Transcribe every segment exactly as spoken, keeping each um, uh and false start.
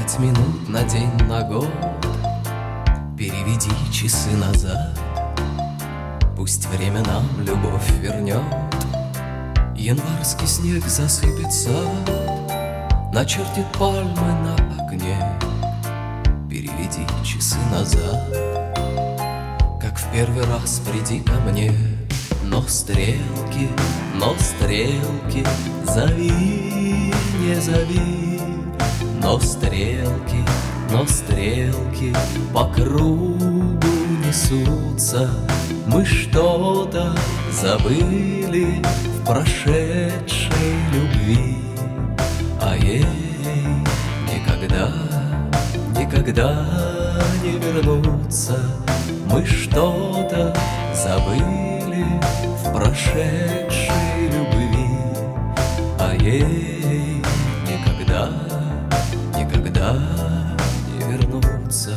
Пять минут на день, на год, переведи часы назад. Пусть время нам любовь вернет, январский снег засыпет сад, начертит пальмы на окне. Переведи часы назад, как в первый раз приди ко мне. Но стрелки, но стрелки, зови, не зови. Но стрелки, но стрелки по кругу несутся. Мы что-то забыли в прошедшей любви, а ей никогда, никогда не вернуться. Мы что-то забыли в прошедшей любви, а ей никогда, никогда не вернуться.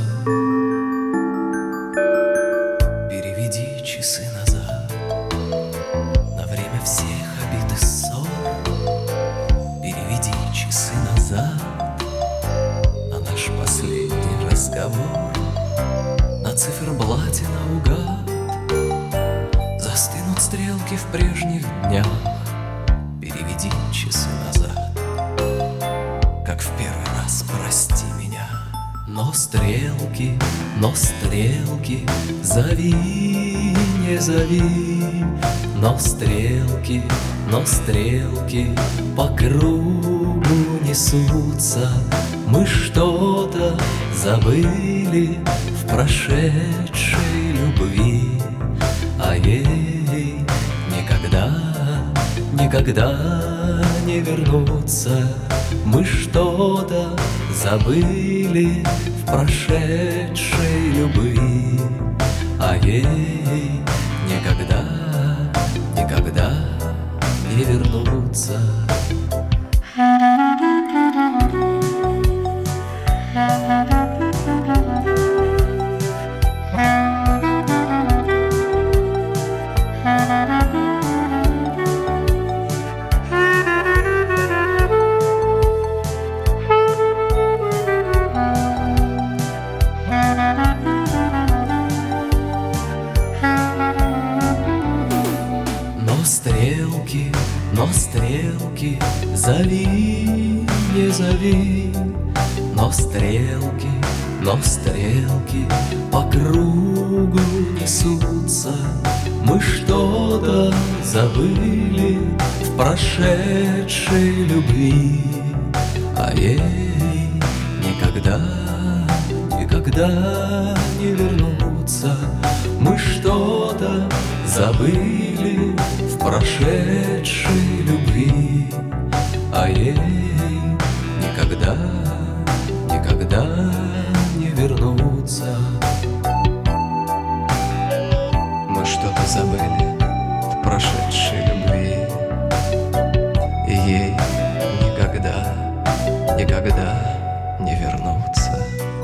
Переведи часы назад на время всех обид и ссор. Переведи часы назад на наш последний разговор. На циферблате наугад застынут стрелки в прежних днях. Переведи часы назад, как в первый раз прости меня. Но стрелки, но стрелки, зови, не зови. Но стрелки, но стрелки по кругу несутся. Мы что-то забыли в прошедшей любви, а ей никогда, никогда не вернуться. Мы что-то забыли в прошедшей любви, а ей никогда, никогда не вернуться. Но стрелки, но стрелки, зови, не зови. Но стрелки, но стрелки по кругу несутся. Мы что-то забыли в прошедшей любви, а ей никогда, никогда не вернуться. Мы что-то забыли в прошедшей любви, а ей никогда, никогда не вернуться. Мы что-то забыли в прошедшей любви, и ей никогда, никогда не вернуться.